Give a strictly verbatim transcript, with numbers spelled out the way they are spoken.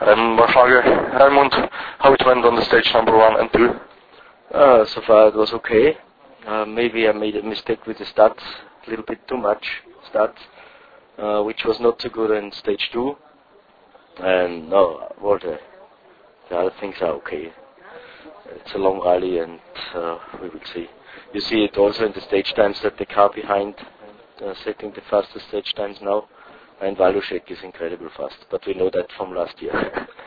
Um, maar vragen, Raymond, how it went on the stage number one and two? Uh, so far it was okay. Uh, maybe I made a mistake with the stats, a little bit too much stats, uh, which was not so good in stage two. And no, all the, the other things are okay. It's a long rally and uh, we will see. You see it also in the stage times that the car behind uh, setting the fastest stage times now, and Valushek is incredibly fast, but we know that from last year.